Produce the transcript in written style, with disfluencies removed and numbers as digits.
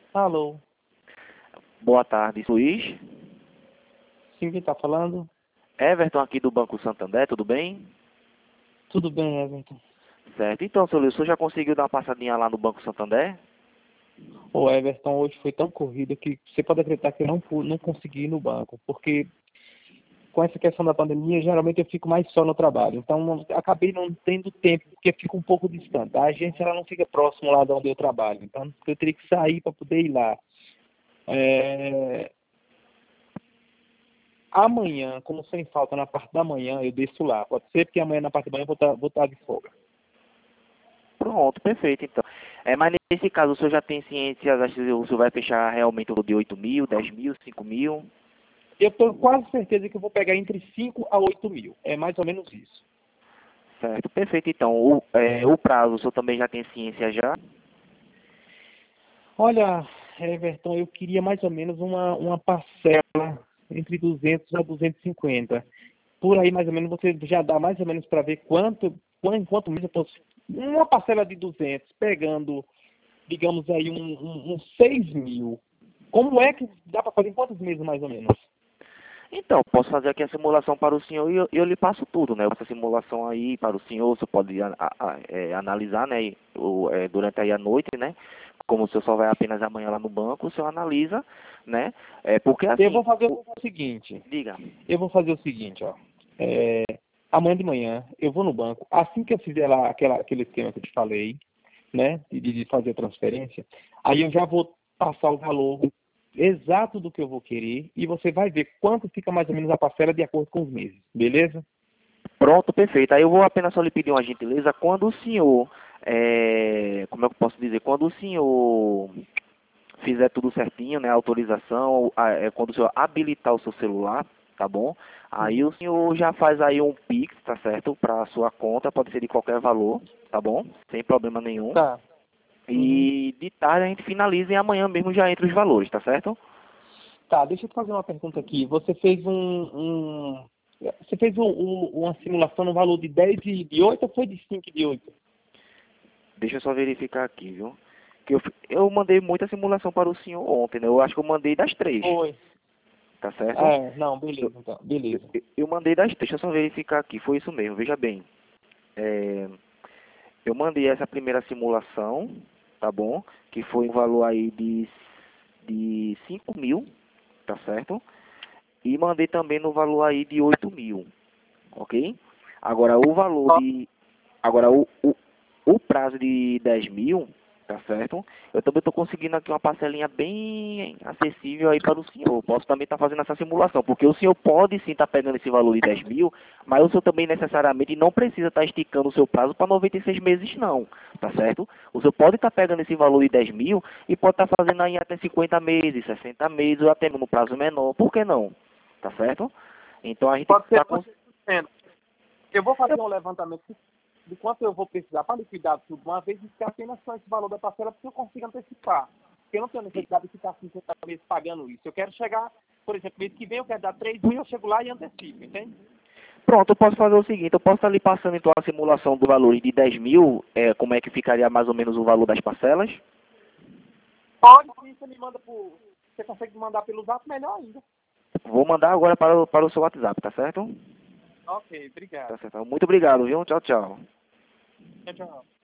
Alô, Boa tarde, Luiz. sim, quem tá falando? Everton aqui do Banco Santander, tudo bem? Tudo bem, Everton? Certo. Então, seu Luiz, o senhor já conseguiu dar uma passadinha lá no Banco Santander? O Everton, hoje foi tão corrido que você pode acreditar que eu não consegui ir no banco, porque com essa questão da pandemia, geralmente eu fico mais só no trabalho. Então, acabei não tendo tempo, porque fica um pouco distante. A agência ela não fica próximo lá de onde eu trabalho. Então, eu teria que sair para poder ir lá. É, Amanhã, como sem falta na parte da manhã, eu desço lá. Pode ser porque amanhã na parte da manhã eu vou estar de folga. Pronto, perfeito, então. Mas nesse caso, o senhor já tem ciência, acho que o senhor vai fechar realmente o de 8 mil, 10 mil, 5 mil? Eu tenho quase certeza que eu vou pegar entre 5 a 8 mil. É mais ou menos isso. Certo, perfeito, então. O prazo, o senhor também já tem ciência já? Olha, Everton, eu queria mais ou menos uma parcela entre 200 a 250. Por aí, mais ou menos, você já dá mais ou menos para ver quanto mês eu posso. Uma parcela de 200, pegando, digamos aí, uns 6 mil. Como é que dá para fazer em quantos meses, mais ou menos? Então, posso fazer aqui a simulação para o senhor e eu lhe passo tudo, né? Essa simulação aí para o senhor, você pode analisar, né? Durante aí a noite, né? Como o senhor só vai apenas amanhã lá no banco, o senhor analisa, né? Porque Eu assim, vou fazer o seguinte. diga. Eu vou fazer o seguinte, ó. É, Amanhã de manhã eu vou no banco. Assim que eu fizer lá aquele esquema que eu te falei, né, de fazer a transferência, aí eu já vou passar o valor exato do que eu vou querer e você vai ver quanto fica mais ou menos a parcela de acordo com os meses, beleza? Pronto, perfeito. Aí eu vou apenas só lhe pedir uma gentileza, quando o senhor, como é que eu posso dizer, quando o senhor fizer tudo certinho, né, a autorização, quando o senhor habilitar o seu celular, tá bom? Aí o senhor já faz aí um Pix, tá certo? Para a sua conta, pode ser de qualquer valor, tá bom? Sem problema nenhum. Tá. Uhum. E de tarde a gente finaliza e amanhã mesmo já entra os valores, tá certo? Tá, deixa eu te fazer uma pergunta aqui. Você fez você fez uma simulação no valor de 10 de 8 ou foi de 5 de 8? Deixa eu só verificar aqui, viu? Que eu mandei muita simulação para o senhor ontem, né? Eu acho que eu mandei das 3, Foi. tá certo? Não, Eu, beleza, então. Beleza. eu mandei das 3, deixa eu só verificar aqui, foi isso mesmo, veja bem. É, eu mandei essa primeira simulação, tá bom? Que foi um valor aí de 5 mil, tá certo? E mandei também no valor aí de 8 mil, ok? Agora o valor de. Agora o prazo de 10 mil, tá certo? Eu também estou conseguindo aqui uma parcelinha bem acessível aí para o senhor. Posso também estar fazendo essa simulação, porque o senhor pode sim estar pegando esse valor de 10 mil, mas o senhor também necessariamente não precisa estar esticando o seu prazo para 96 meses não, tá certo? O senhor pode estar pegando esse valor de 10 mil e pode estar fazendo aí até 50 meses, 60 meses ou até no prazo menor, por que não? Tá certo? Então a gente Pode ser está com... 2%. Eu vou fazer um levantamento de quanto eu vou precisar para liquidar tudo uma vez e ficar apenas só esse valor da parcela porque eu consigo antecipar. Porque eu não tenho necessidade de ficar 50 meses pagando isso. Eu quero chegar, por exemplo, mês que vem eu quero dar 3 mil, eu chego lá e antecipo, entende? Pronto, eu posso fazer o seguinte, eu posso estar lhe passando então a simulação do valor de 10 mil, como é que ficaria mais ou menos o valor das parcelas. Pode, se você me manda por. Você consegue me mandar pelo zap, melhor ainda. Vou mandar agora para o seu WhatsApp, tá certo? Ok, obrigado. Tá certo. Muito obrigado, viu? Tchau, tchau. Tchau, tchau.